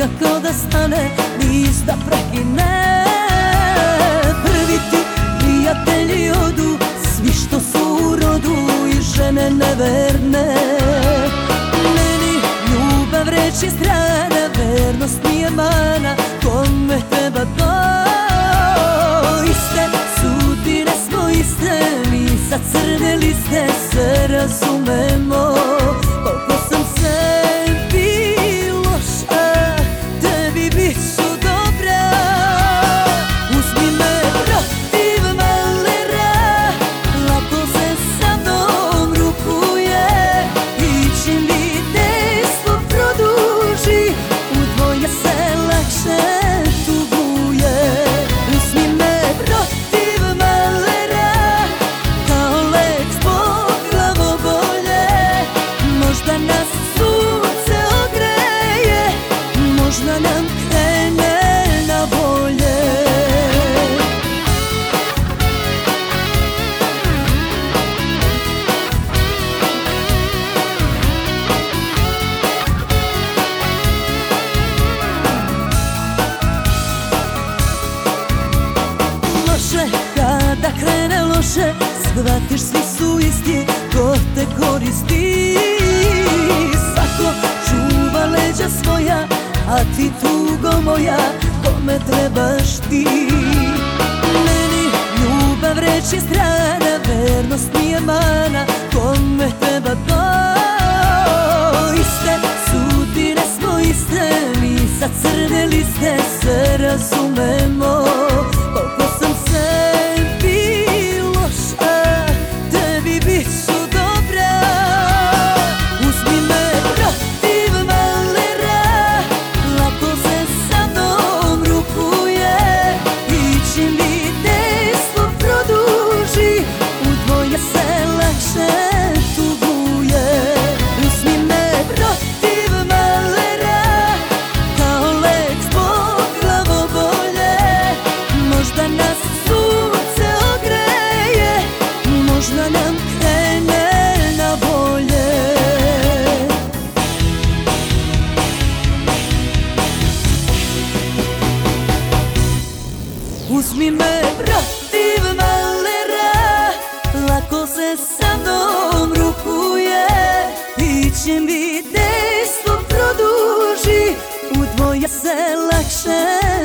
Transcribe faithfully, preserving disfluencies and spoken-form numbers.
nikako da stane, niz da prekine. Prvi ti prijatelji odu, svi što su u rodu i žene neverne. Meni ljubav reči strana, vernost nije mana, kome treba to? Iste sudbine smo iste, mi sa crne liste se razumemo. Koliko sam sebi loša, tebi bit ću dobra. Uzmi me protiv malera, lako se sa mnom rukuje. I čim mi dejstvo produži, u dvoje se lakše tuguje. Uzmi me protiv malera, kao lek zbog glavobolje. Možda nas sunce ogreje, možda nam krene na bolje. Loše, kada krene loše, shvatiš svi su isti, ko te koristi. Svako čuva leđa svoja, a ti tugo moja, kome trebaš ti? Meni ljubav reči strana, vernost nije mana, kome treba to? Iste sudbine smo iste, mi sa crne liste se razumemo. Koliko sam sebi loša, tebi bit ću dobra. Uzmi me protiv malera, lako se sa mnom rukuje. I čim mi dejstvo produži, u dvoje se lakše tuguje. Uzmi me protiv malera, kao lek zbog glavobolje. Možda nas sunce ogreje, možda nam krene na bolje. Uzmi me protiv malera, lako se sa mnom rukuje. I čim mi dejstvo produži, u dvoje se lakše